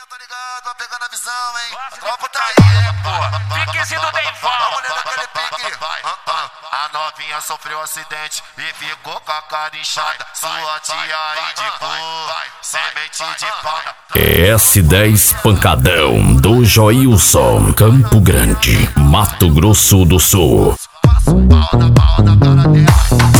tá ligado? Vai pegando a visão, hein? A tropa tá aí, hein, pô. Piquezinho do Deivão. Vamos ler daquele pique. A novinha sofreu acidente e ficou com a cara inchada. Sua tia indicou semente de pau. S10 Pancadão do Joilson, Campo Grande, Mato Grosso do Sul. Passa o pau na cara dela.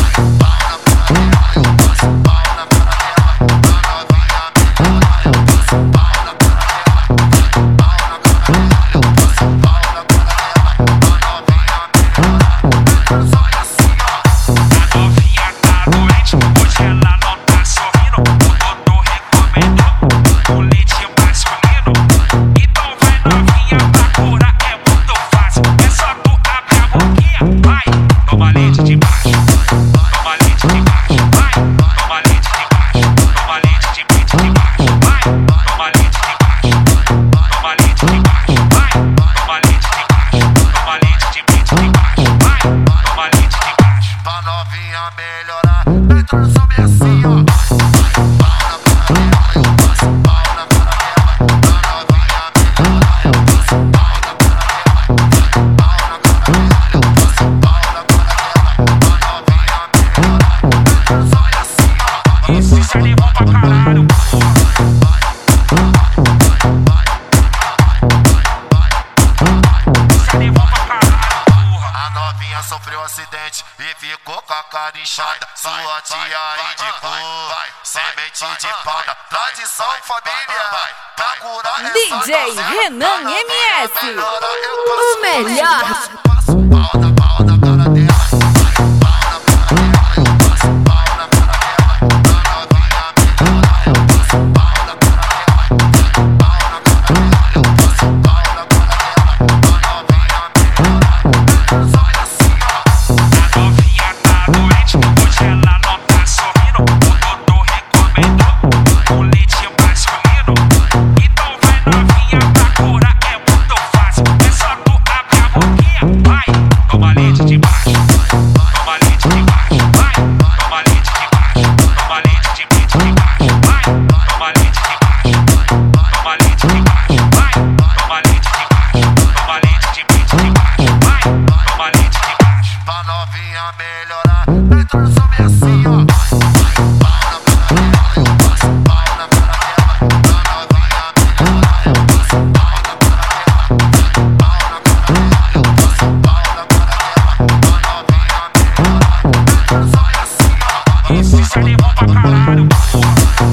Sofreu acidente e ficou com a cara inchada. Sua tia indicou semente de pau. Tradição, família, pra curar DJ Renan MS, o melhor. Passa o pau na cara dela.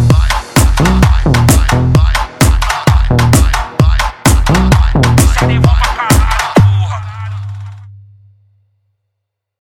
Você levou